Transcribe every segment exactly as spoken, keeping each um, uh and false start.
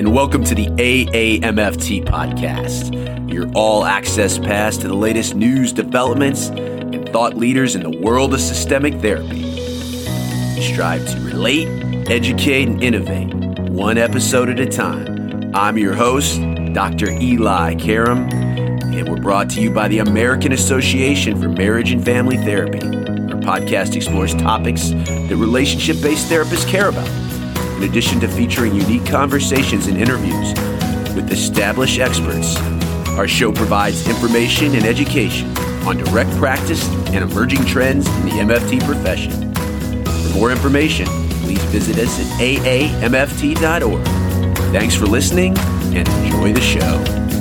and welcome to the A A M F T podcast, your all-access pass to the latest news, developments, and thought leaders in the world of systemic therapy. We strive to relate, educate, and innovate, one episode at a time. I'm your host, Doctor Eli Karam, and we're brought to you by the American Association for Marriage and Family Therapy. Our podcast explores topics that relationship-based therapists care about. In addition to featuring unique conversations and interviews with established experts, our show provides information and education on direct practice and emerging trends in the M F T profession. For more information, please visit us at A A M F T dot org. Thanks for listening and enjoy the show.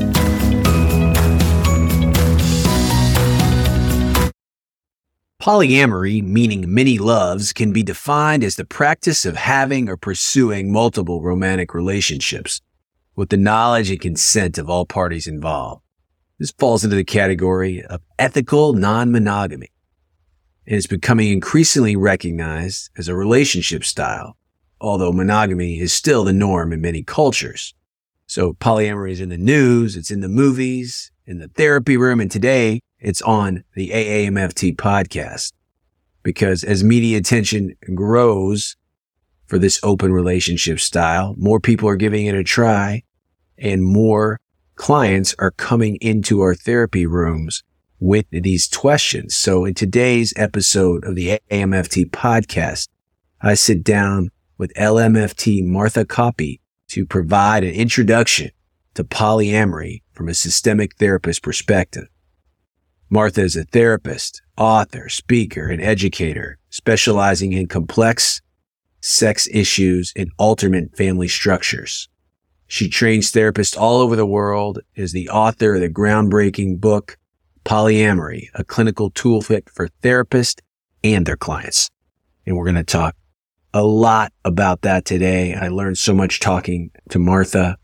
Polyamory, meaning many loves, can be defined as the practice of having or pursuing multiple romantic relationships with the knowledge and consent of all parties involved. This falls into the category of ethical non-monogamy and is becoming increasingly recognized as a relationship style, although monogamy is still the norm in many cultures. So polyamory is in the news, it's in the movies, in the therapy room, and today it's on the A A M F T podcast, because as media attention grows for this open relationship style, more people are giving it a try and more clients are coming into our therapy rooms with these questions. So in today's episode of the A A M F T podcast, I sit down with L M F T Martha Koppe to provide an introduction to polyamory from a systemic therapist perspective. Martha is a therapist, author, speaker, and educator specializing in complex sex issues and alternate family structures. She trains therapists all over the world, is the author of the groundbreaking book, Polyamory, a clinical toolkit for therapists and their clients. And we're going to talk a lot about that today. I learned so much talking to Martha.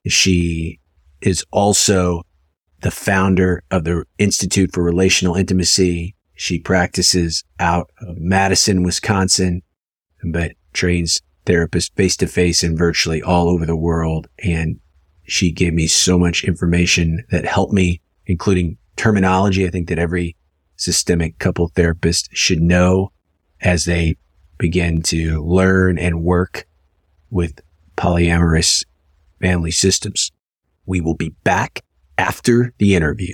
She is also the founder of the Institute for Relational Intimacy. She practices out of Madison, Wisconsin, but trains therapists face-to-face and virtually all over the world. And she gave me so much information that helped me, including terminology I think that every systemic couple therapist should know as they begin to learn and work with polyamorous family systems. We will be back after the interview.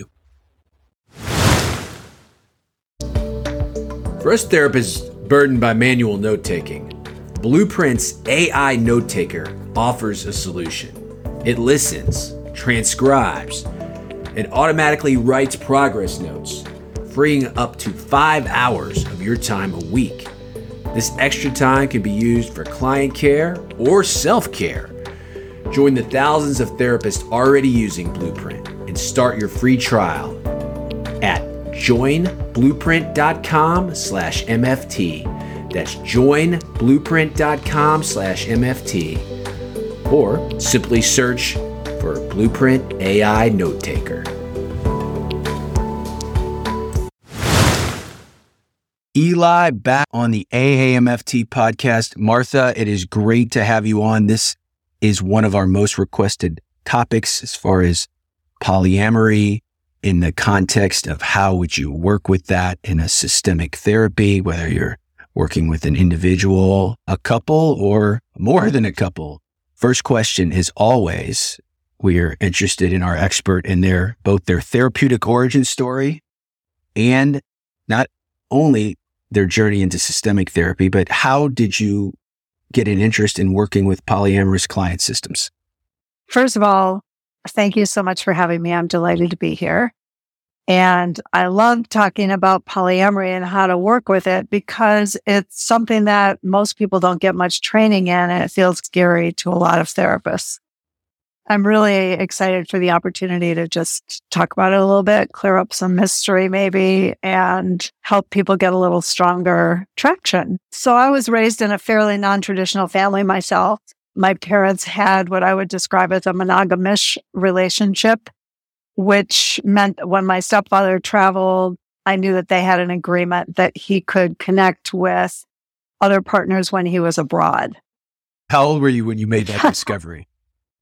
For us therapists burdened by manual note-taking, Blueprint's A I Note Taker offers a solution. It listens, transcribes, and automatically writes progress notes, freeing up to five hours of your time a week. This extra time can be used for client care or self-care. Join the thousands of therapists already using Blueprint and start your free trial at joinblueprint.com slash MFT. That's joinblueprint.com slash MFT. Or simply search for Blueprint A I Note Taker. Eli, back on the A A M F T podcast. Martha, it is great to have you on. This is one of our most requested topics as far as polyamory in the context of how would you work with that in a systemic therapy, whether you're working with an individual, a couple, or more than a couple. First question is always, we're interested in our expert in their, both their therapeutic origin story and not only their journey into systemic therapy, but how did you get an interest in working with polyamorous client systems? First of all, thank you so much for having me. I'm delighted to be here. And I love talking about polyamory and how to work with it because it's something that most people don't get much training in, and it feels scary to a lot of therapists. I'm really excited for the opportunity to just talk about it a little bit, clear up some mystery maybe, and help people get a little stronger traction. So I was raised in a fairly non-traditional family myself. My parents had what I would describe as a monogamish relationship, which meant that when my stepfather traveled, I knew that they had an agreement that he could connect with other partners when he was abroad. How old were you when you made that discovery?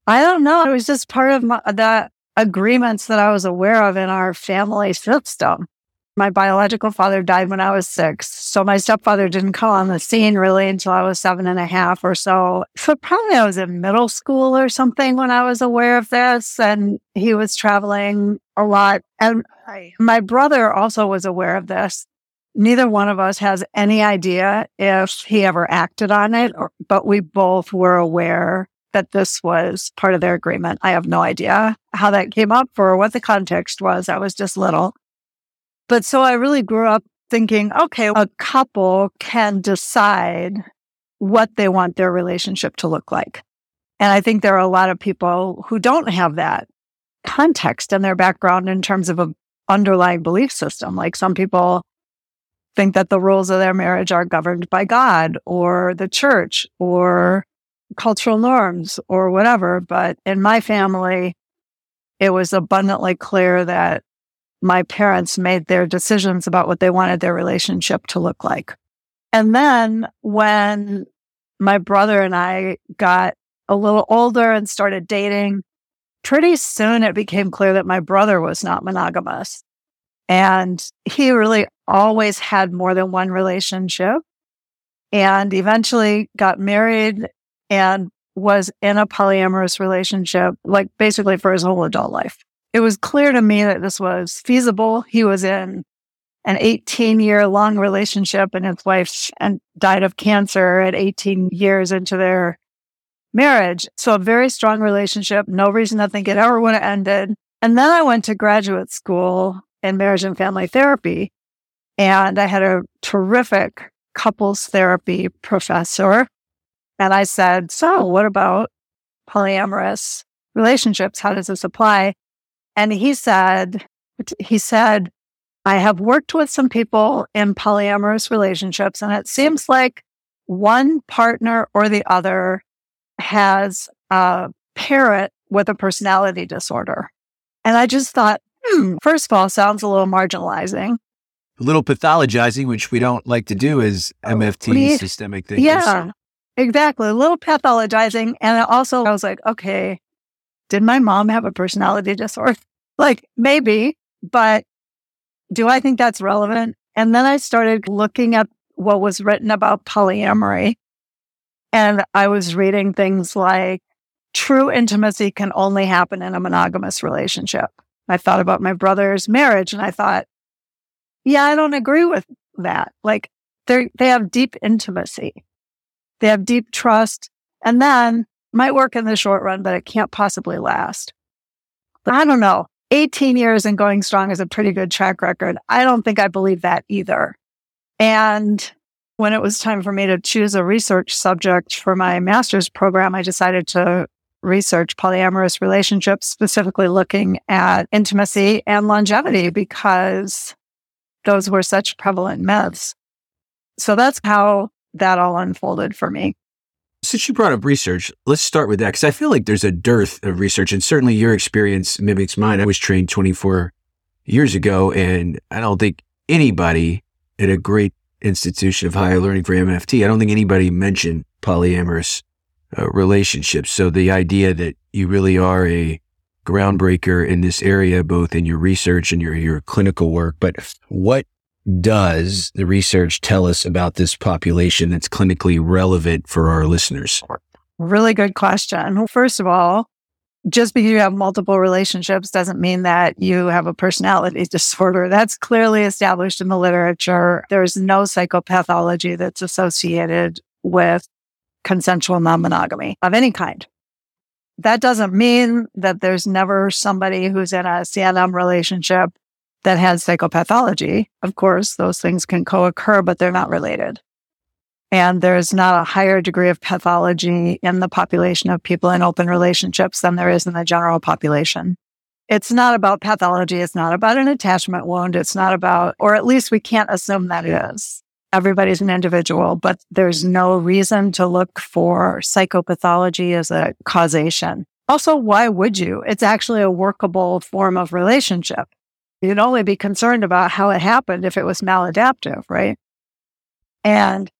I don't know. It was just part of my, the agreements that I was aware of in our family system. My biological father died when I was six. So my stepfather didn't come on the scene really until I was seven and a half or so. So probably I was in middle school or something when I was aware of this. And he was traveling a lot. And my brother also was aware of this. Neither one of us has any idea if he ever acted on it, or, but we both were aware that this was part of their agreement. I have no idea how that came up or what the context was. I was just little. But so I really grew up thinking, okay, a couple can decide what they want their relationship to look like. And I think there are a lot of people who don't have that context in their background in terms of an underlying belief system. Like some people think that the rules of their marriage are governed by God or the church or cultural norms or whatever. But in my family, it was abundantly clear that my parents made their decisions about what they wanted their relationship to look like. And then when my brother and I got a little older and started dating, pretty soon it became clear that my brother was not monogamous. And he really always had more than one relationship and eventually got married and was in a polyamorous relationship, like basically for his whole adult life. It was clear to me that this was feasible. He was in an eighteen-year-long relationship, and his wife and died of cancer at eighteen years into their marriage. So a very strong relationship, no reason to think it ever would have ended. And then I went to graduate school in marriage and family therapy, and I had a terrific couples therapy professor. And I said, so what about polyamorous relationships? How does this apply? And he said, he said, I have worked with some people in polyamorous relationships, and it seems like one partner or the other has a parent with a personality disorder. And I just thought, hmm, first of all, sounds a little marginalizing. A little pathologizing, which we don't like to do as M F T we, systemic thinkers. Yeah, exactly. A little pathologizing. And also I was like, okay, did my mom have a personality disorder? Like maybe, but do I think that's relevant? And then I started looking at what was written about polyamory. And I was reading things like true intimacy can only happen in a monogamous relationship. I thought about my brother's marriage and I thought, yeah, I don't agree with that. Like they they have deep intimacy. They have deep trust. And then might work in the short run, but it can't possibly last. But I don't know. eighteen years and going strong is a pretty good track record. I don't think I believe that either. And when it was time for me to choose a research subject for my master's program, I decided to research polyamorous relationships, specifically looking at intimacy and longevity because those were such prevalent myths. So that's how that all unfolded for me. Since you brought up research, let's start with that, because I feel like there's a dearth of research, and certainly your experience mimics mine. I was trained twenty-four years ago, and I don't think anybody at a great institution of higher learning for M F T, I don't think anybody mentioned polyamorous uh, relationships. So the idea that you really are a groundbreaker in this area, both in your research and your, your clinical work, but what does the research tell us about this population that's clinically relevant for our listeners? Really good question. First of all, just because you have multiple relationships doesn't mean that you have a personality disorder. That's clearly established in the literature. There's no psychopathology that's associated with consensual non-monogamy of any kind. That doesn't mean that there's never somebody who's in a C N M relationship that has psychopathology. Of course, those things can co-occur, but they're not related. And there's not a higher degree of pathology in the population of people in open relationships than there is in the general population. It's not about pathology. It's not about an attachment wound. It's not about, or at least we can't assume that it is. Everybody's an individual, but there's no reason to look for psychopathology as a causation. Also, why would you? It's actually a workable form of relationship. You'd only be concerned about how it happened if it was maladaptive, right? And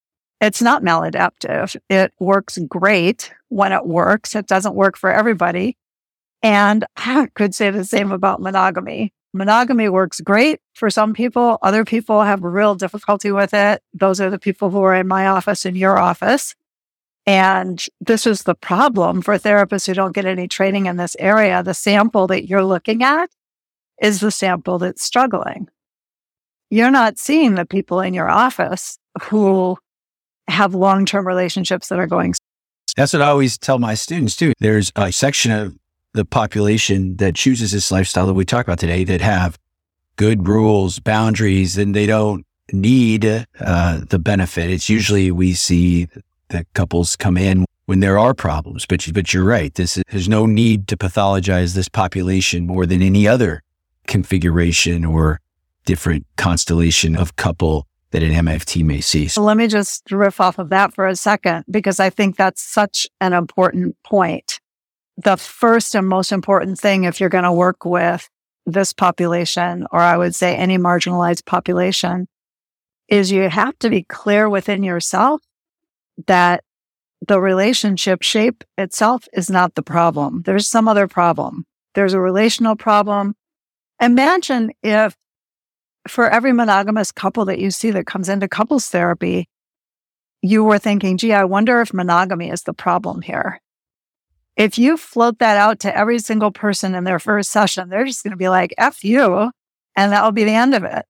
It's not maladaptive. It works great when it works. It doesn't work for everybody. And I could say the same about monogamy. Monogamy works great for some people. Other people have real difficulty with it. Those are the people who are in my office, in your office. And this is the problem for therapists who don't get any training in this area. The sample that you're looking at is the sample that's struggling. You're not seeing the people in your office who have long-term relationships that are going. That's what I always tell my students too. There's a section of the population that chooses this lifestyle that we talk about today that have good rules, boundaries, and they don't need uh, the benefit. It's usually we see that couples come in when there are problems, but, but you're right. This is, there's no need to pathologize this population more than any other configuration or different constellation of couple that an M F T may see. So let me just riff off of that for a second, because I think that's such an important point. The first and most important thing, if you're going to work with this population, or I would say any marginalized population, is you have to be clear within yourself that the relationship shape itself is not the problem. There's some other problem. There's a relational problem. Imagine if for every monogamous couple that you see that comes into couples therapy, you were thinking, gee, I wonder if monogamy is the problem here. If you float that out to every single person in their first session, they're just going to be like, F you, and that will be the end of it.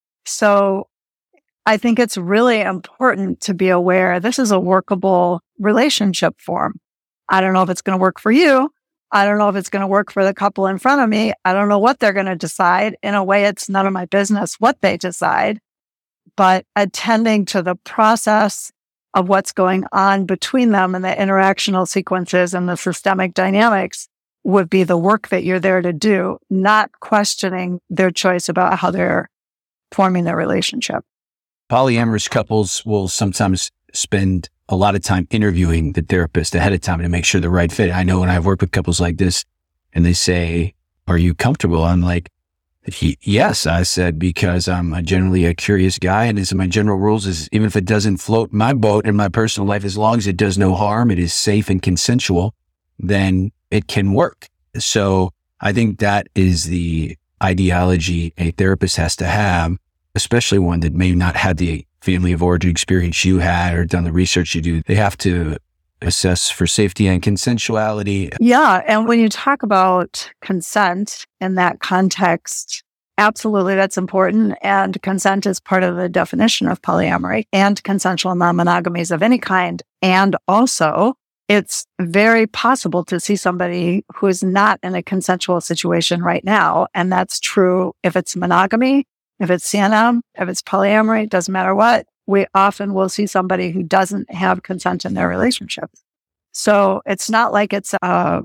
So I think it's really important to be aware this is a workable relationship form. I don't know if it's going to work for you. I don't know if it's going to work for the couple in front of me. I don't know what they're going to decide. In a way, it's none of my business what they decide. But attending to the process of what's going on between them and the interactional sequences and the systemic dynamics would be the work that you're there to do, not questioning their choice about how they're forming their relationship. Polyamorous couples will sometimes spend a lot of time interviewing the therapist ahead of time to make sure the right fit. I know when I've worked with couples like this and they say, are you comfortable? I'm like, yes, I said, because I'm a generally a curious guy. And as my general rules is, even if it doesn't float my boat in my personal life, as long as it does no harm, it is safe and consensual, then it can work. So I think that is the ideology a therapist has to have, especially one that may not have the family of origin experience you had or done the research you do. They have to assess for safety and consensuality. Yeah. And when you talk about consent in that context, absolutely, that's important. And consent is part of the definition of polyamory and consensual non-monogamities of any kind. And also, it's very possible to see somebody who is not in a consensual situation right now. And that's true if it's monogamy, if it's C N M, if it's polyamory, it doesn't matter what. We often will see somebody who doesn't have consent in their relationship. So it's not like it's a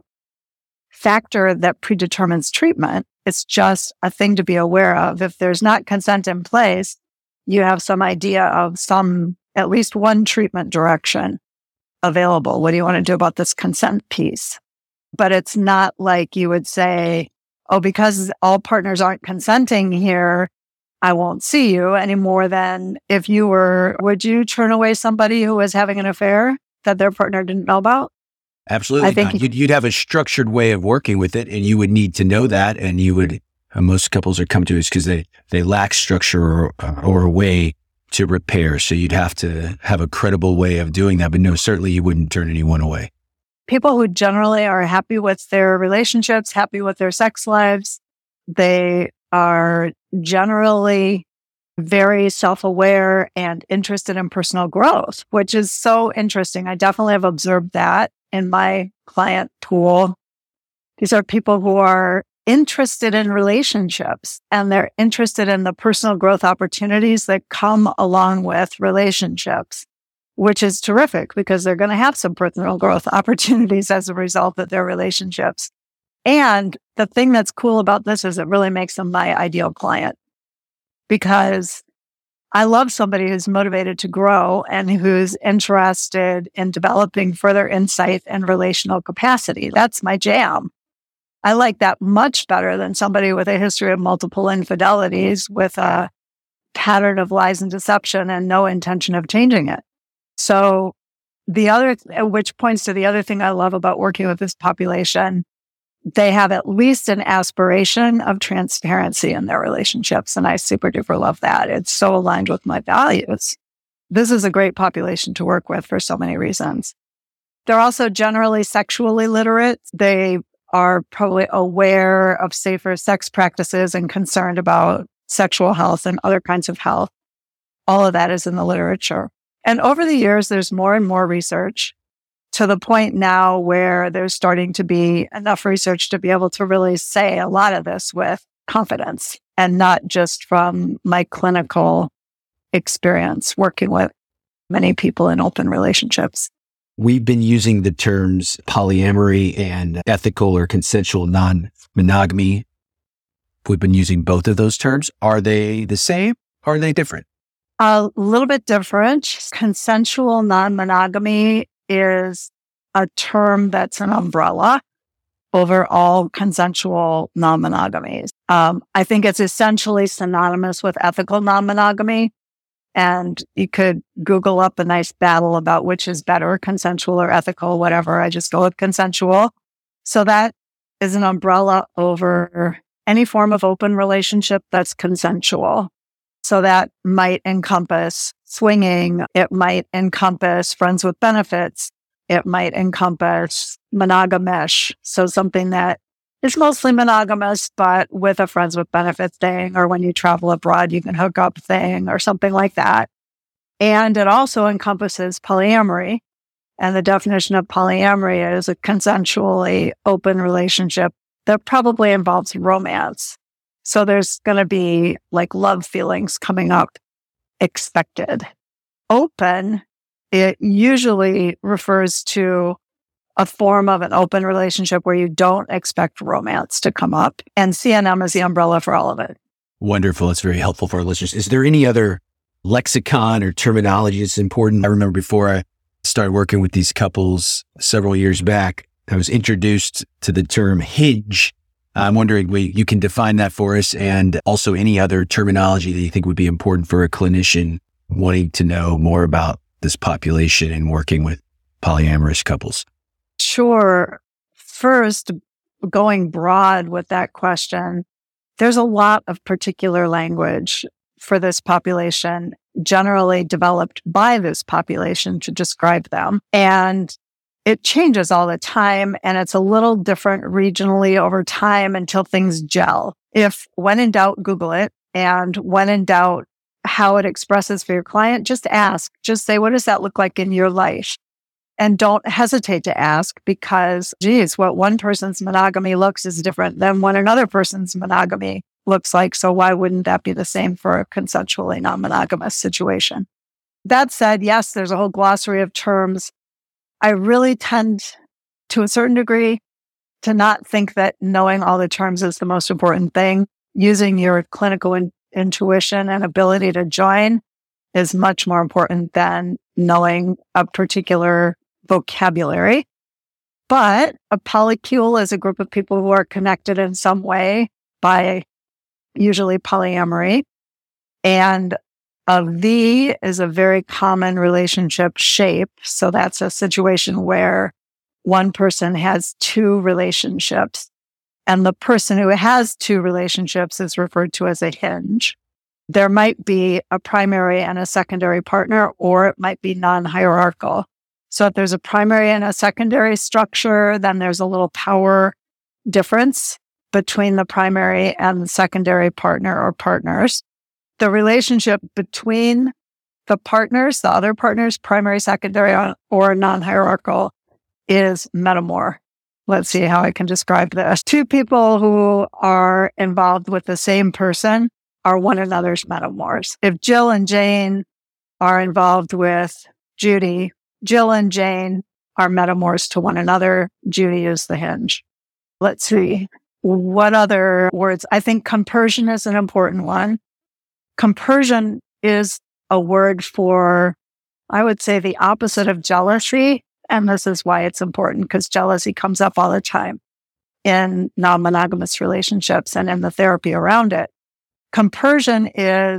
factor that predetermines treatment. It's just a thing to be aware of. If there's not consent in place, you have some idea of some, at least one treatment direction available. What do you want to do about this consent piece? But it's not like you would say, oh, because all partners aren't consenting here, I won't see you any more than if you were, would you turn away somebody who was having an affair that their partner didn't know about? Absolutely. I think you'd, you'd have a structured way of working with it, and you would need to know that. And you would, uh, most couples are come to us because they, they lack structure or, uh, or a way to repair. So you'd have to have a credible way of doing that. But no, certainly you wouldn't turn anyone away. People who generally are happy with their relationships, happy with their sex lives, they are generally very self-aware and interested in personal growth, which is so interesting. I definitely have observed that in my client pool. These are people who are interested in relationships, and they're interested in the personal growth opportunities that come along with relationships, which is terrific because they're going to have some personal growth opportunities as a result of their relationships. And the thing that's cool about this is it really makes them my ideal client, because I love somebody who's motivated to grow and who's interested in developing further insight and relational capacity. That's my jam. I like that much better than somebody with a history of multiple infidelities with a pattern of lies and deception and no intention of changing it. So the other, which points to the other thing I love about working with this population, they have at least an aspiration of transparency in their relationships. And I super duper love that. It's so aligned with my values. This is a great population to work with for so many reasons. They're also generally sexually literate. They are probably aware of safer sex practices and concerned about sexual health and other kinds of health. All of that is in the literature. And over the years, there's more and more research to the point now where there's starting to be enough research to be able to really say a lot of this with confidence and not just from my clinical experience working with many people in open relationships. We've been using the terms polyamory and ethical or consensual non-monogamy. We've been using both of those terms. Are they the same or are they different? A little bit different. Consensual non-monogamy is a term that's an umbrella over all consensual non-monogamies. Um, I think it's essentially synonymous with ethical non-monogamy. And you could Google up a nice battle about which is better, consensual or ethical, whatever. I just go with consensual. So that is an umbrella over any form of open relationship that's consensual. So that might encompass swinging. It might encompass friends with benefits. It might encompass monogamish. So something that is mostly monogamous, but with a friends with benefits thing, or when you travel abroad, you can hook up thing or something like that. And it also encompasses polyamory. And the definition of polyamory is a consensually open relationship that probably involves romance. So there's going to be like love feelings coming up expected. Open, it usually refers to a form of an open relationship where you don't expect romance to come up. And C N M is the umbrella for all of it. Wonderful. It's very helpful for our listeners. Is there any other lexicon or terminology that's important? I remember before I started working with these couples several years back, I was introduced to the term hinge. I'm wondering, we, you can define that for us, and also any other terminology that you think would be important for a clinician wanting to know more about this population and working with polyamorous couples. Sure. First, going broad with that question, there's a lot of particular language for this population, generally developed by this population to describe them. And it changes all the time, and it's a little different regionally over time until things gel. If when in doubt, Google it. And when in doubt, how it expresses for your client, just ask. Just say, what does that look like in your life? And don't hesitate to ask because, geez, what one person's monogamy looks is different than what another person's monogamy looks like. So why wouldn't that be the same for a consensually non-monogamous situation? That said, yes, there's a whole glossary of terms. I really tend, to a certain degree, to not think that knowing all the terms is the most important thing. Using your clinical in- intuition and ability to join is much more important than knowing a particular vocabulary. But a polycule is a group of people who are connected in some way by usually polyamory. And a V is a very common relationship shape. So that's a situation where one person has two relationships, and the person who has two relationships is referred to as a hinge. There might be a primary and a secondary partner, or it might be non-hierarchical. So if there's a primary and a secondary structure, then there's a little power difference between the primary and the secondary partner or partners. The relationship between the partners, the other partners, primary, secondary, or non-hierarchical, is metamor. Let's see how I can describe this. Two people who are involved with the same person are one another's metamors. If Jill and Jane are involved with Judy, Jill and Jane are metamors to one another. Judy is the hinge. Let's see. What other words? I think compersion is an important one. Compersion is a word for, I would say, the opposite of jealousy. And this is why it's important, because jealousy comes up all the time in non-monogamous relationships and in the therapy around it. Compersion is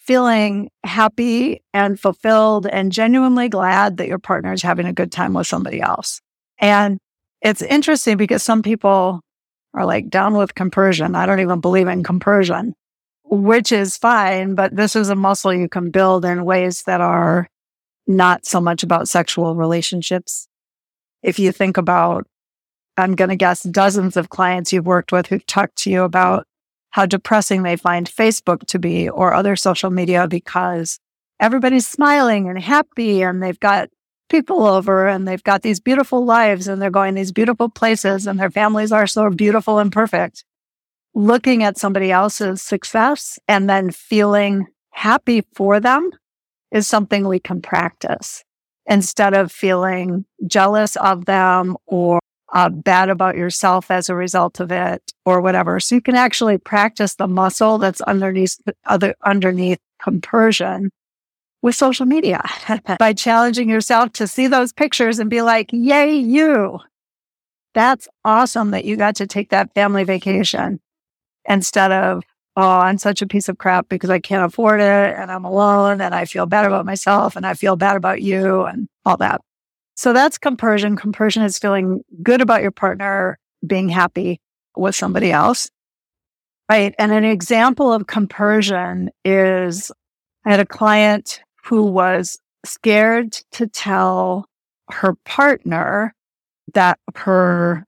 feeling happy and fulfilled and genuinely glad that your partner is having a good time with somebody else. And it's interesting because some people are like down with compersion. I don't even believe in compersion, which is fine, but this is a muscle you can build in ways that are not so much about sexual relationships. If you think about, I'm going to guess dozens of clients you've worked with who've talked to you about how depressing they find Facebook to be or other social media because everybody's smiling and happy and they've got people over and they've got these beautiful lives and they're going these beautiful places and their families are so beautiful and perfect. Looking at somebody else's success and then feeling happy for them is something we can practice instead of feeling jealous of them or uh, bad about yourself as a result of it or whatever. So you can actually practice the muscle that's underneath other underneath compersion with social media by challenging yourself to see those pictures and be like, yay, you. That's awesome that you got to take that family vacation instead of, oh, I'm such a piece of crap because I can't afford it and I'm alone and I feel bad about myself and I feel bad about you and all that. So that's compersion. Compersion is feeling good about your partner being happy with somebody else, right? And an example of compersion is I had a client who was scared to tell her partner that her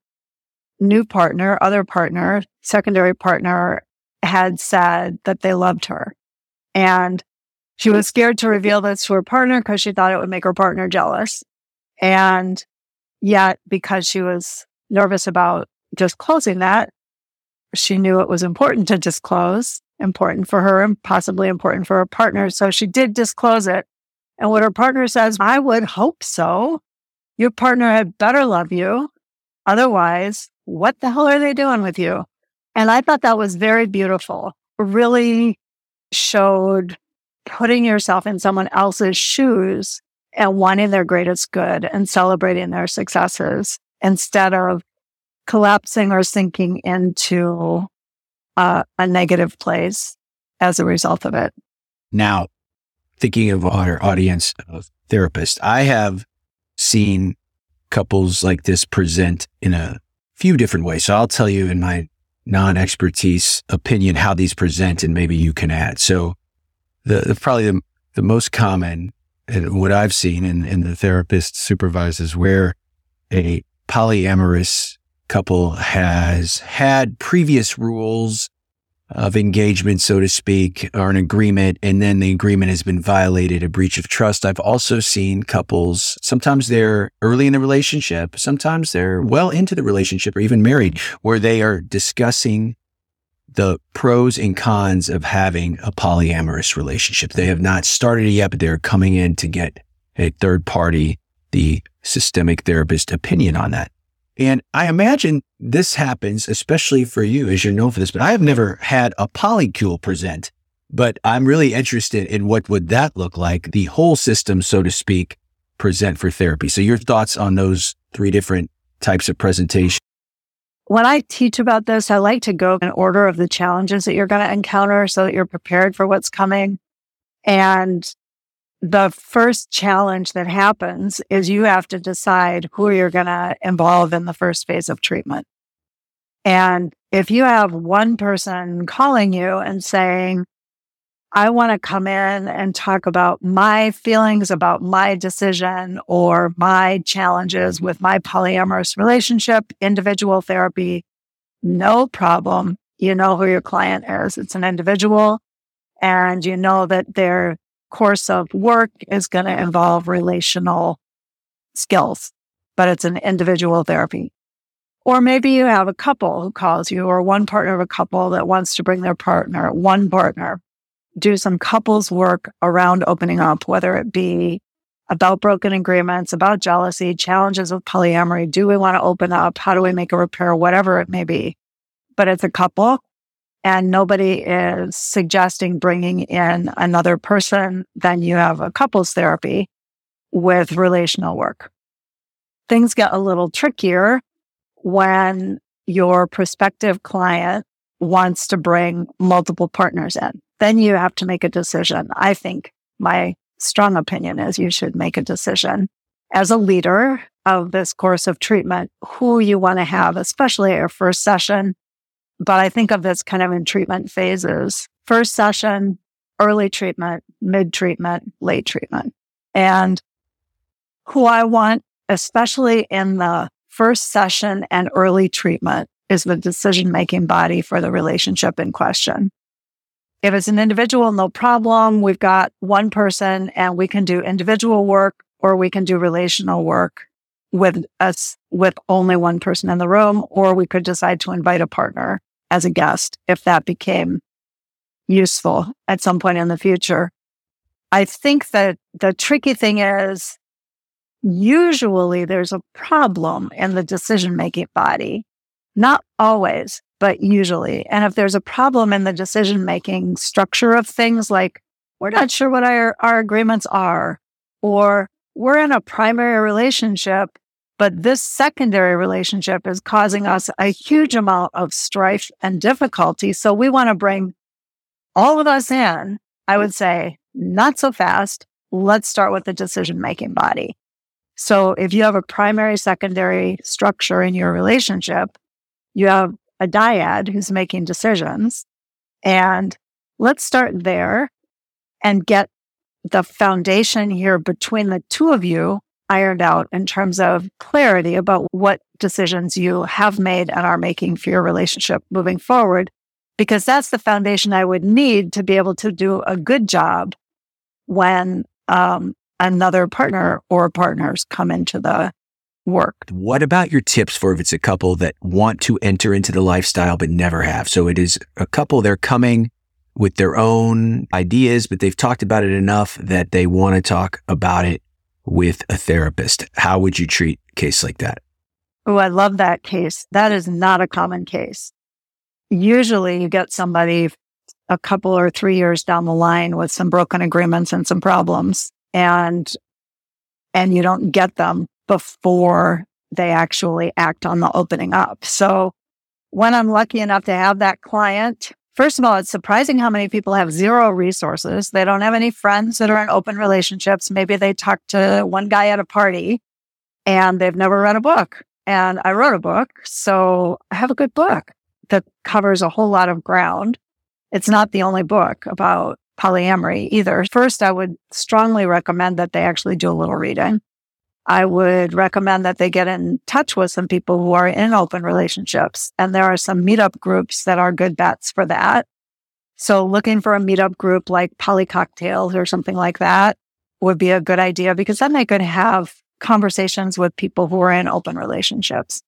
new partner, other partner, secondary partner had said that they loved her. And she was scared to reveal this to her partner because she thought it would make her partner jealous. And yet, because she was nervous about disclosing that, she knew it was important to disclose, important for her and possibly important for her partner. So she did disclose it. And what her partner says, I would hope so. Your partner had better love you. Otherwise, what the hell are they doing with you? And I thought that was very beautiful. Really showed putting yourself in someone else's shoes and wanting their greatest good and celebrating their successes instead of collapsing or sinking into uh, a negative place as a result of it. Now, thinking of our audience of therapists, I have seen couples like this present in a few different ways. So I'll tell you in my non-expertise opinion how these present, and maybe you can add. So the, the probably the, the most common, and what I've seen in, in the therapist supervises, where a polyamorous couple has had previous rules of engagement, so to speak, or an agreement, and then the agreement has been violated, a breach of trust. I've also seen couples, sometimes they're early in the relationship, sometimes they're well into the relationship or even married, where they are discussing the pros and cons of having a polyamorous relationship. They have not started it yet, but they're coming in to get a third party, the systemic therapist opinion on that. And I imagine this happens, especially for you, as you're known for this, but I have never had a polycule present, but I'm really interested in what would that look like, the whole system, so to speak, present for therapy. So your thoughts on those three different types of presentation? When I teach about this, I like to go in order of the challenges that you're going to encounter so that you're prepared for what's coming. And the first challenge that happens is you have to decide who you're going to involve in the first phase of treatment. And if you have one person calling you and saying, I want to come in and talk about my feelings about my decision or my challenges with my polyamorous relationship, individual therapy, no problem. You know who your client is. It's an individual, and you know that they're course of work is going to involve relational skills, but it's an individual therapy. Or maybe you have a couple who calls you, or one partner of a couple that wants to bring their partner, one partner, do some couples work around opening up, whether it be about broken agreements, about jealousy, challenges with polyamory. Do we want to open up? How do we make a repair? Whatever it may be. But it's a couple. And nobody is suggesting bringing in another person, then you have a couples therapy with relational work. Things get a little trickier when your prospective client wants to bring multiple partners in. Then you have to make a decision. I think my strong opinion is you should make a decision as a leader of this course of treatment, who you want to have, especially at your first session. But I think of this kind of in treatment phases. First session, early treatment, mid-treatment, late treatment. And who I want, especially in the first session and early treatment, is the decision-making body for the relationship in question. If it's an individual, no problem. We've got one person and we can do individual work or we can do relational work with us, with only one person in the room, or we could decide to invite a partner as a guest if that became useful at some point in the future. I think that the tricky thing is usually there's a problem in the decision-making body. Not always, but usually. And if there's a problem in the decision-making structure of things, like we're not sure what our, our agreements are, or we're in a primary relationship, but this secondary relationship is causing us a huge amount of strife and difficulty. So we want to bring all of us in. I would say, not so fast. Let's start with the decision-making body. So if you have a primary, secondary structure in your relationship, you have a dyad who's making decisions. And let's start there and get the foundation here between the two of you ironed out in terms of clarity about what decisions you have made and are making for your relationship moving forward, because that's the foundation I would need to be able to do a good job when um, another partner or partners come into the work. What about your tips for if it's a couple that want to enter into the lifestyle but never have? So it is a couple, they're coming with their own ideas, but they've talked about it enough that they want to talk about it with a therapist. How would you treat a case like that? Oh, I love that case. That is not a common case. Usually you get somebody a couple or three years down the line with some broken agreements and some problems, and and you don't get them before they actually act on the opening up. So when I'm lucky enough to have that client, first of all, it's surprising how many people have zero resources. They don't have any friends that are in open relationships. Maybe they talked to one guy at a party and they've never read a book. And I wrote a book, so I have a good book that covers a whole lot of ground. It's not the only book about polyamory either. First, I would strongly recommend that they actually do a little reading. I would recommend that they get in touch with some people who are in open relationships. And there are some meetup groups that are good bets for that. So looking for a meetup group like Poly Cocktails or something like that would be a good idea, because then they could have conversations with people who are in open relationships.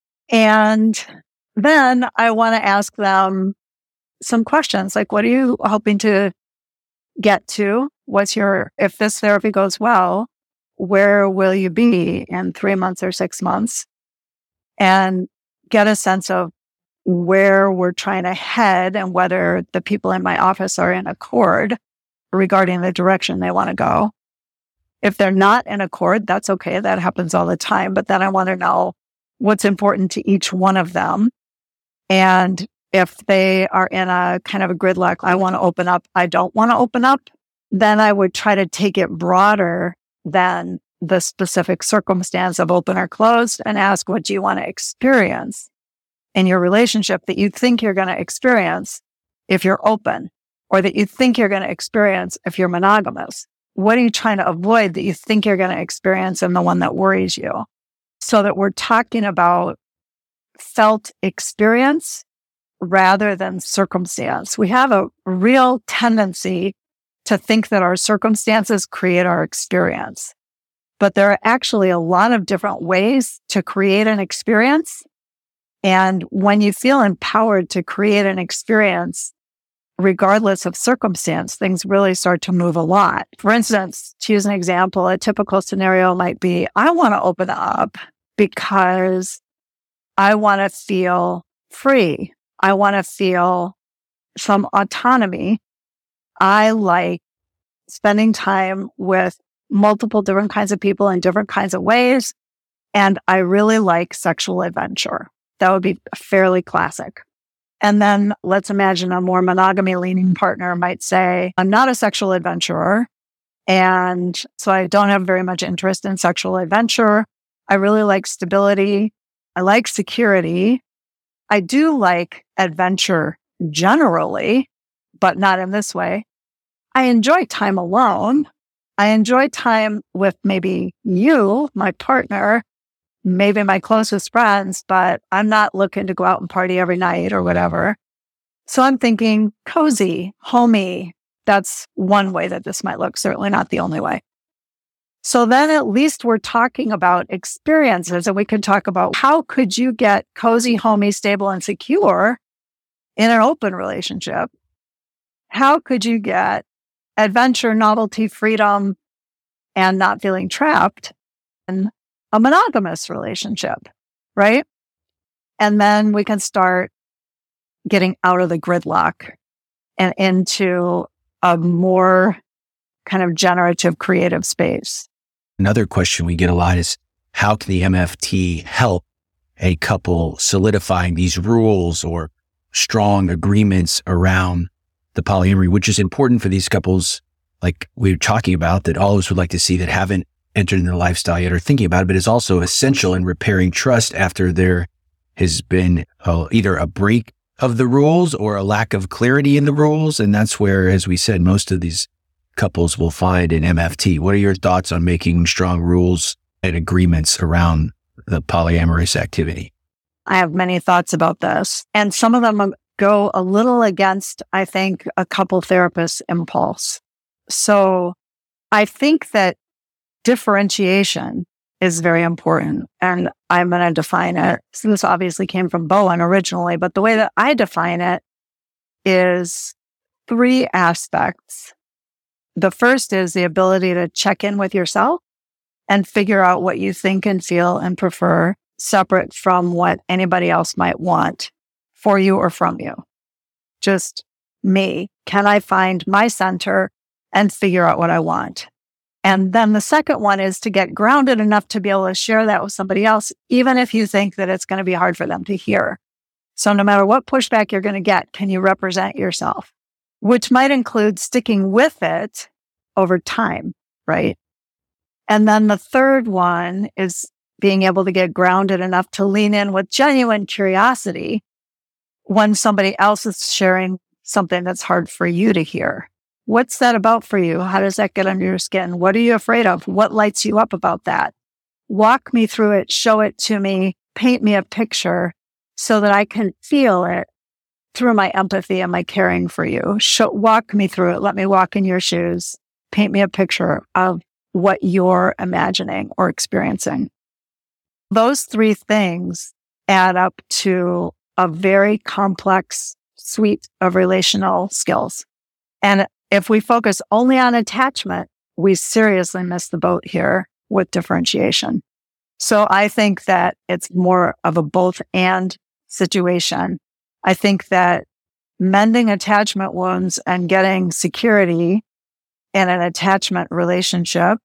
And then I want to ask them some questions like, what are you hoping to get to? What's your, if this therapy goes well, where will you be in three months or six months? And get a sense of where we're trying to head and whether the people in my office are in accord regarding the direction they want to go. If they're not in accord, that's okay. That happens all the time. But then I want to know what's important to each one of them. And if they are in a kind of a gridlock, I want to open up, I don't want to open up, then I would try to take it broader than the specific circumstance of open or closed and ask, what do you want to experience in your relationship that you think you're going to experience if you're open, or that you think you're going to experience if you're monogamous? What are you trying to avoid that you think you're going to experience in the one that worries you? So that we're talking about felt experience rather than circumstance. We have a real tendency to think that our circumstances create our experience. But there are actually a lot of different ways to create an experience. And when you feel empowered to create an experience, regardless of circumstance, things really start to move a lot. For instance, to use an example, a typical scenario might be, I want to open up because I want to feel free. I want to feel some autonomy. I like spending time with multiple different kinds of people in different kinds of ways. And I really like sexual adventure. That would be fairly classic. And then let's imagine a more monogamy leaning partner might say, I'm not a sexual adventurer. And so I don't have very much interest in sexual adventure. I really like stability. I like security. I do like adventure generally, but not in this way. I enjoy time alone. I enjoy time with maybe you, my partner, maybe my closest friends, but I'm not looking to go out and party every night or whatever. So I'm thinking cozy, homey. That's one way that this might look, certainly not the only way. So then at least we're talking about experiences, and we can talk about how could you get cozy, homey, stable, and secure in an open relationship? How could you get adventure, novelty, freedom, and not feeling trapped in a monogamous relationship, right? And then we can start getting out of the gridlock and into a more kind of generative, creative space. Another question we get a lot is, how can the M F T help a couple solidifying these rules or strong agreements around the polyamory, which is important for these couples, like we were talking about, that all of us would like to see, that haven't entered in the lifestyle yet or thinking about it, but is also essential in repairing trust after there has been uh, either a break of the rules or a lack of clarity in the rules. And that's where, as we said, most of these couples will find in M F T. What are your thoughts on making strong rules and agreements around the polyamorous activity? I have many thoughts about this, and some of them go a little against, I think, a couple therapists' impulse. So I think that differentiation is very important, and I'm going to define it. So this obviously came from Bowen originally, but the way that I define it is three aspects. The first is the ability to check in with yourself and figure out what you think and feel and prefer, separate from what anybody else might want for you or from you. Just me. Can I find my center and figure out what I want? And then the second one is to get grounded enough to be able to share that with somebody else, even if you think that it's going to be hard for them to hear. So no matter what pushback you're going to get, can you represent yourself? Which might include sticking with it over time, right? And then the third one is being able to get grounded enough to lean in with genuine curiosity when somebody else is sharing something that's hard for you to hear. What's that about for you? How does that get under your skin? What are you afraid of? What lights you up about that? Walk me through it, show it to me, paint me a picture so that I can feel it through my empathy and my caring for you. Show, walk me through it. Let me walk in your shoes. Paint me a picture of what you're imagining or experiencing. Those three things add up to a very complex suite of relational skills. And if we focus only on attachment, we seriously miss the boat here with differentiation. So I think that it's more of a both and situation. I think that mending attachment wounds and getting security in an attachment relationship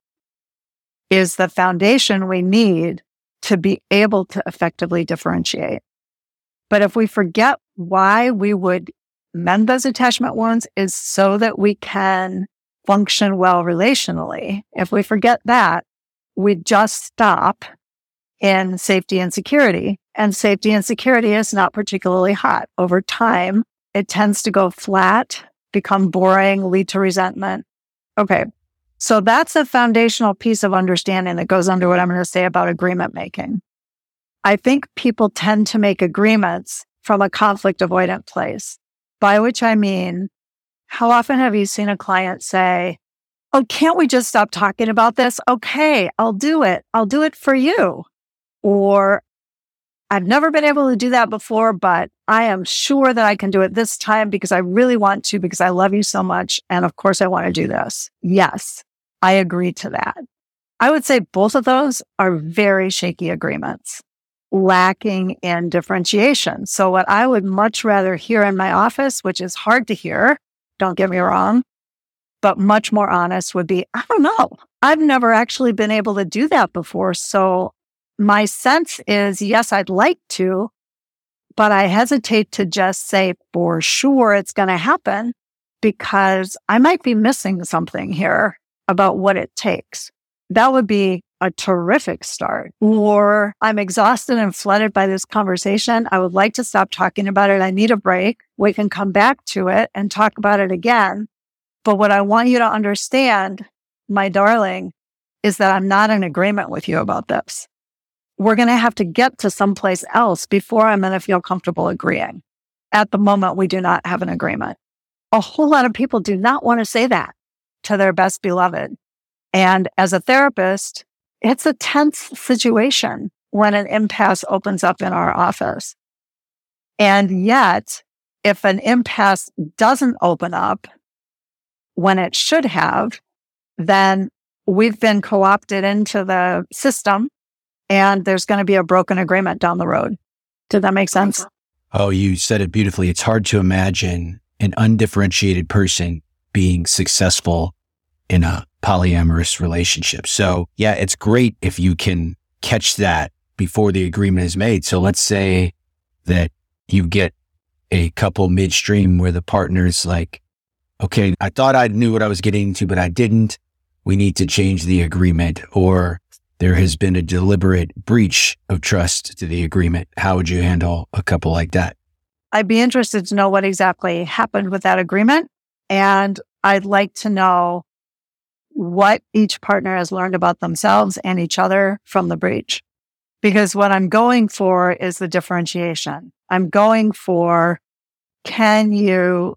is the foundation we need to be able to effectively differentiate. But if we forget why we would mend those attachment wounds is so that we can function well relationally. If we forget that, we just stop in safety and security. And safety and security is not particularly hot. Over time, it tends to go flat, become boring, lead to resentment. Okay. So that's a foundational piece of understanding that goes under what I'm going to say about agreement making. I think people tend to make agreements from a conflict avoidant place, by which I mean, how often have you seen a client say, oh, can't we just stop talking about this? Okay, I'll do it. I'll do it for you. Or I've never been able to do that before, but I am sure that I can do it this time because I really want to, because I love you so much. And of course I want to do this. Yes, I agree to that. I would say both of those are very shaky agreements, lacking in differentiation. So what I would much rather hear in my office, which is hard to hear, don't get me wrong, but much more honest would be, I don't know. I've never actually been able to do that before. So my sense is, yes, I'd like to, but I hesitate to just say for sure it's going to happen because I might be missing something here about what it takes. That would be a terrific start. Or I'm exhausted and flooded by this conversation. I would like to stop talking about it. I need a break. We can come back to it and talk about it again. But what I want you to understand, my darling, is that I'm not in agreement with you about this. We're going to have to get to someplace else before I'm going to feel comfortable agreeing. At the moment, we do not have an agreement. A whole lot of people do not want to say that to their best beloved. And as a therapist, it's a tense situation when an impasse opens up in our office. And yet, if an impasse doesn't open up when it should have, then we've been co-opted into the system and there's going to be a broken agreement down the road. Did that make sense? Oh, you said it beautifully. It's hard to imagine an undifferentiated person being successful in a polyamorous relationship. So yeah, it's great if you can catch that before the agreement is made. So let's say that you get a couple midstream where the partner's like, okay, I thought I knew what I was getting into, but I didn't. We need to change the agreement, or there has been a deliberate breach of trust to the agreement. How would you handle a couple like that? I'd be interested to know what exactly happened with that agreement. And I'd like to know what each partner has learned about themselves and each other from the breach. Because what I'm going for is the differentiation. I'm going for, can you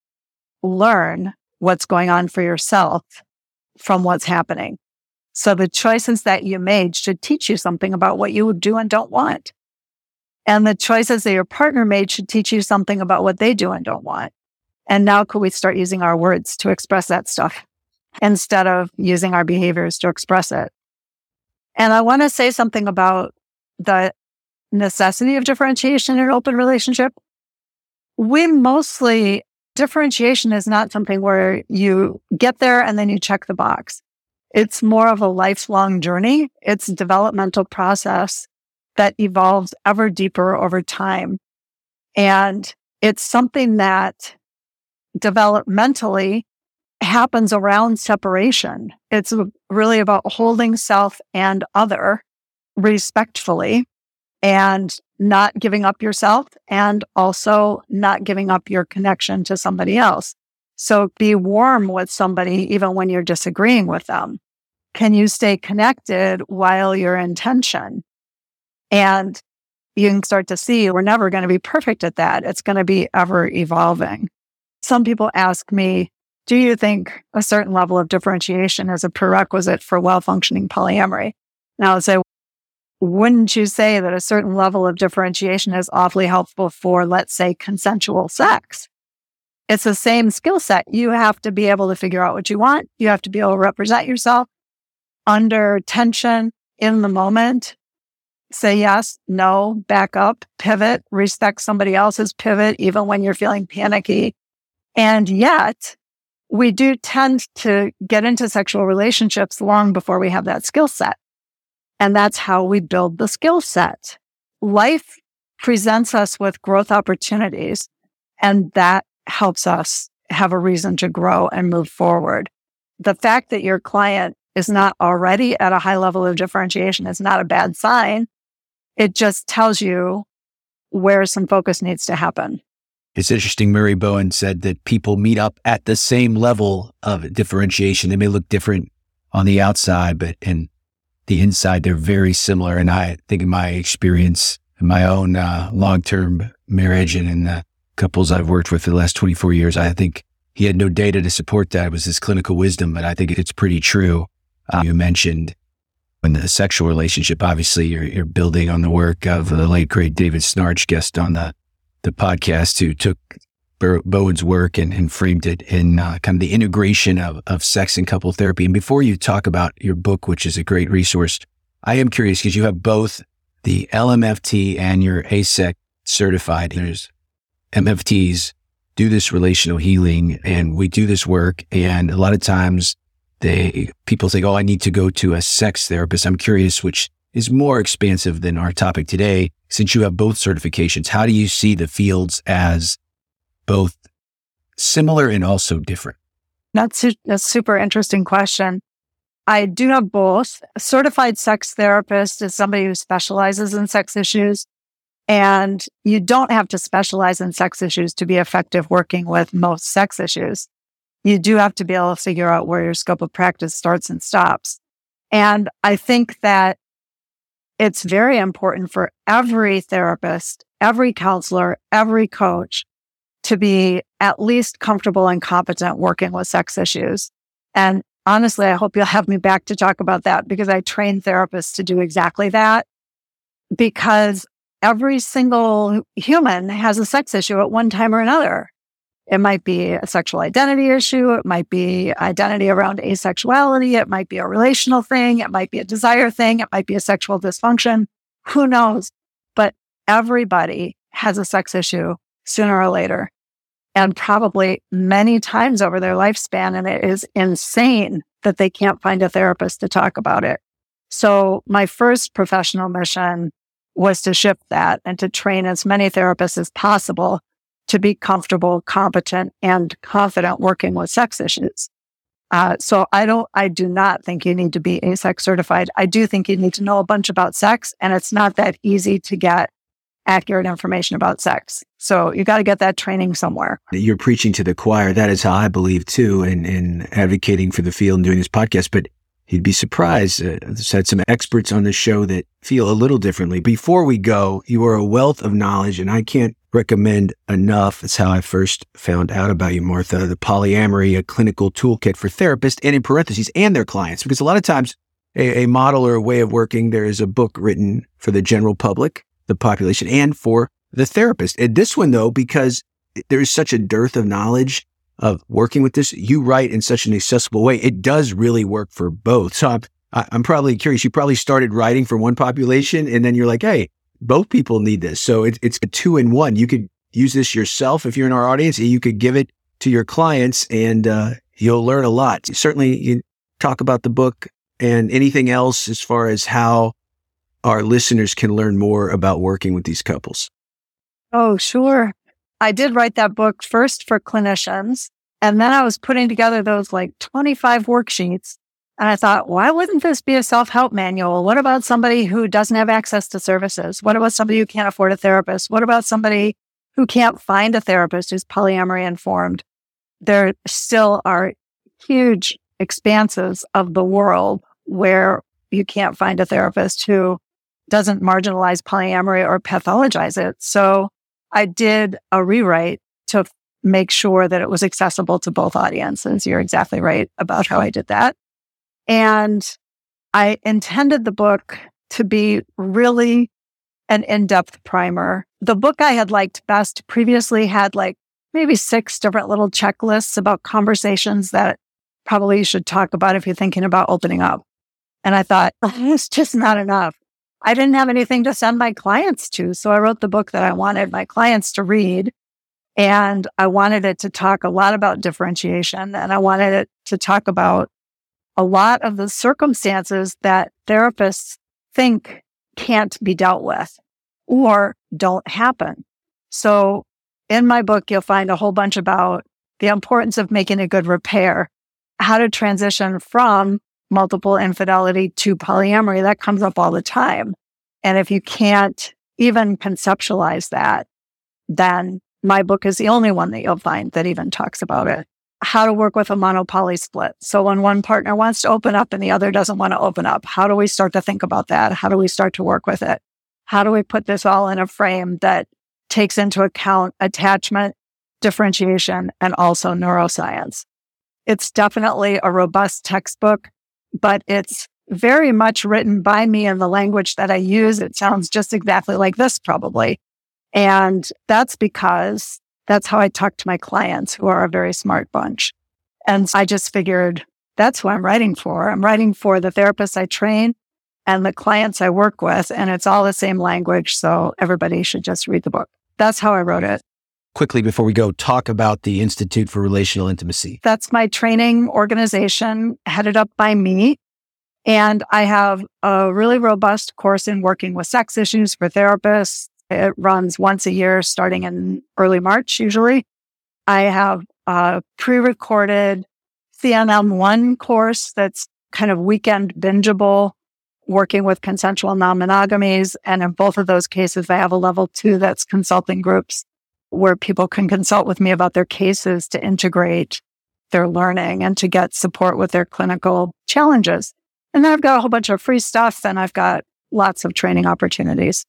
learn what's going on for yourself from what's happening? So the choices that you made should teach you something about what you do and don't want. And the choices that your partner made should teach you something about what they do and don't want. And now could we start using our words to express that stuff instead of using our behaviors to express it? And I want to say something about the necessity of differentiation in an open relationship. We mostly, differentiation is not something where you get there and then you check the box. It's more of a lifelong journey. It's a developmental process that evolves ever deeper over time. And it's something that developmentally happens around separation. It's really about holding self and other respectfully and not giving up yourself and also not giving up your connection to somebody else. So be warm with somebody even when you're disagreeing with them. Can you stay connected while you're in tension? And you can start to see we're never going to be perfect at that. It's going to be ever evolving. Some people ask me, do you think a certain level of differentiation is a prerequisite for well-functioning polyamory? And I would say, wouldn't you say that a certain level of differentiation is awfully helpful for, let's say, consensual sex? It's the same skill set. You have to be able to figure out what you want. You have to be able to represent yourself under tension in the moment. Say yes, no, back up, pivot, respect somebody else's pivot, even when you're feeling panicky. And yet, we do tend to get into sexual relationships long before we have that skill set. And that's how we build the skill set. Life presents us with growth opportunities, and that helps us have a reason to grow and move forward. The fact that your client is not already at a high level of differentiation is not a bad sign. It just tells you where some focus needs to happen. It's interesting. Murray Bowen said that people meet up at the same level of differentiation. They may look different on the outside, but in the inside, they're very similar. And I think in my experience, in my own uh, long-term marriage and in the couples I've worked with for the last twenty-four years, I think he had no data to support that. It was his clinical wisdom, but I think it's pretty true. Uh, you mentioned in the sexual relationship, obviously you're, you're building on the work of the late, great David Snarch, guest on the, the podcast, who took Bowen's work and, and framed it in uh, kind of the integration of, of sex and couple therapy. And before you talk about your book, which is a great resource, I am curious because you have both the L M F T and you're A S E C certified. There's M F Ts do this relational healing and we do this work. And a lot of times they, people think, oh, I need to go to a sex therapist. I'm curious which is more expansive than our topic today. Since you have both certifications, how do you see the fields as both similar and also different? That's a super interesting question. I do have both. A certified sex therapist is somebody who specializes in sex issues. And you don't have to specialize in sex issues to be effective working with most sex issues. You do have to be able to figure out where your scope of practice starts and stops. And I think that it's very important for every therapist, every counselor, every coach to be at least comfortable and competent working with sex issues. And honestly, I hope you'll have me back to talk about that, because I train therapists to do exactly that. Because every single human has a sex issue at one time or another. It might be a sexual identity issue. It might be identity around asexuality. It might be a relational thing. It might be a desire thing. It might be a sexual dysfunction. Who knows? But everybody has a sex issue sooner or later, and probably many times over their lifespan. And it is insane that they can't find a therapist to talk about it. So my first professional mission was to shift that and to train as many therapists as possible to be comfortable, competent, and confident working with sex issues. Uh, so I don't, I do not think you need to be A-sex certified. I do think you need to know a bunch about sex, and it's not that easy to get accurate information about sex. So you got to get that training somewhere. You're preaching to the choir. That is how I believe too, in, in advocating for the field and doing this podcast. But you'd be surprised. Uh, I've had some experts on the show that feel a little differently. Before we go, you are a wealth of knowledge, and I can't recommend enough. That's how I first found out about you, Martha, the Polyamory, a clinical toolkit for therapists, and in parentheses, and their clients. Because a lot of times a, a model or a way of working, there is a book written for the general public, the population, and for the therapist. And this one, though, because there is such a dearth of knowledge of working with this, you write in such an accessible way, it does really work for both. So I'm, I'm probably curious, you probably started writing for one population, and then you're like, hey, both people need this. So it, it's a two in one. You could use this yourself if you're in our audience, and you could give it to your clients, and uh, you'll learn a lot. Certainly, you talk about the book and anything else as far as how our listeners can learn more about working with these couples. Oh, sure. I did write that book first for clinicians, and then I was putting together those like twenty-five worksheets. And I thought, why wouldn't this be a self-help manual? What about somebody who doesn't have access to services? What about somebody who can't afford a therapist? What about somebody who can't find a therapist who's polyamory informed? There still are huge expanses of the world where you can't find a therapist who doesn't marginalize polyamory or pathologize it. So I did a rewrite to make sure that it was accessible to both audiences. You're exactly right about how I did that. And I intended the book to be really an in-depth primer. The book I had liked best previously had like maybe six different little checklists about conversations that probably you should talk about if you're thinking about opening up. And I thought, oh, it's just not enough. I didn't have anything to send my clients to. So I wrote the book that I wanted my clients to read. And I wanted it to talk a lot about differentiation. And I wanted it to talk about a lot of the circumstances that therapists think can't be dealt with or don't happen. So in my book, you'll find a whole bunch about the importance of making a good repair, how to transition from multiple infidelity to polyamory. That comes up all the time. And if you can't even conceptualize that, then my book is the only one that you'll find that even talks about it. How to work with a monopoly split. So when one partner wants to open up and the other doesn't want to open up, how do we start to think about that? How do we start to work with it? How do we put this all in a frame that takes into account attachment, differentiation, and also neuroscience? It's definitely a robust textbook, but it's very much written by me in the language that I use. It sounds just exactly like this probably. And that's because that's how I talk to my clients, who are a very smart bunch. And I just figured that's who I'm writing for. I'm writing for the therapists I train and the clients I work with, and it's all the same language. So everybody should just read the book. That's how I wrote it. Quickly, before we go, talk about the Institute for Relational Intimacy. That's my training organization headed up by me. And I have a really robust course in working with sex issues for therapists. It runs once a year, starting in early March, usually. I have a pre-recorded C N M one course that's kind of weekend bingeable, working with consensual non-monogamies. And in both of those cases, I have a level two that's consulting groups where people can consult with me about their cases to integrate their learning and to get support with their clinical challenges. And then I've got a whole bunch of free stuff, and I've got lots of training opportunities.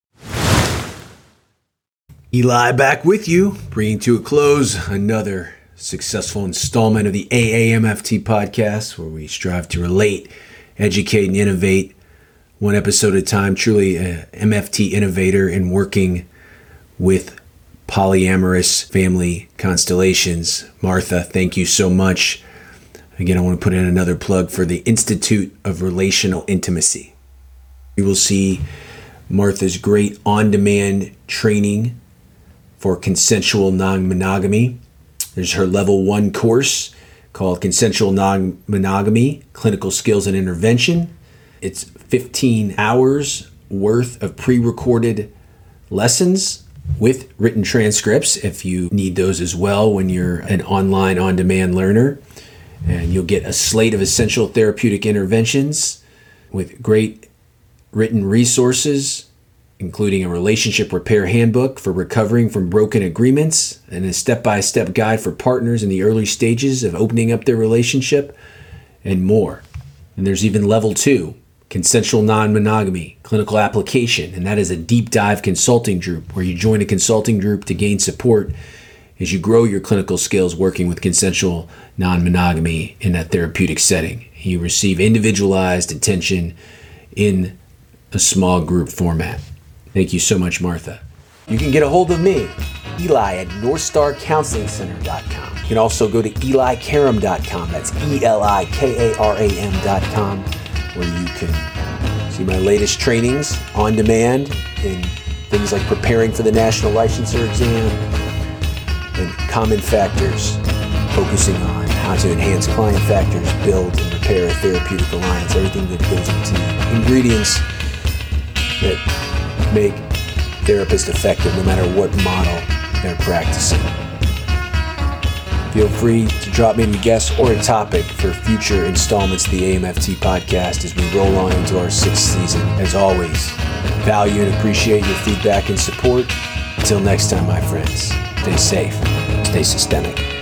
Eli back with you, bringing to a close another successful installment of the A A M F T podcast, where we strive to relate, educate, and innovate one episode at a time. Truly an M F T innovator in working with polyamorous family constellations. Martha, thank you so much. Again, I want to put in another plug for the Institute of Relational Intimacy. You will see Martha's great on-demand training for consensual non-monogamy. There's her level one course called Consensual Non-Monogamy, Clinical Skills and Intervention. It's fifteen hours worth of pre-recorded lessons with written transcripts if you need those as well when you're an online on-demand learner. And you'll get a slate of essential therapeutic interventions with great written resources, including a relationship repair handbook for recovering from broken agreements and a step-by-step guide for partners in the early stages of opening up their relationship, and more. And there's even level two, Consensual Non-Monogamy, Clinical Application, and that is a deep dive consulting group where you join a consulting group to gain support as you grow your clinical skills working with consensual non-monogamy in a therapeutic setting. You receive individualized attention in a small group format. Thank you so much, Martha. You can get a hold of me, Eli, at north star counseling center dot com. You can also go to eli karam dot com. That's E L I K A R A M dot com, where you can see my latest trainings on demand in things like preparing for the National Licensure Exam and common factors, focusing on how to enhance client factors, build and repair a therapeutic alliance, everything that goes into ingredients that make therapists effective no matter what model they're practicing. Feel free to drop me any guests or a topic for future installments of the A M F T podcast as we roll on into our sixth season. As always, value and appreciate your feedback and support. Until next time, my friends, stay safe, stay systemic.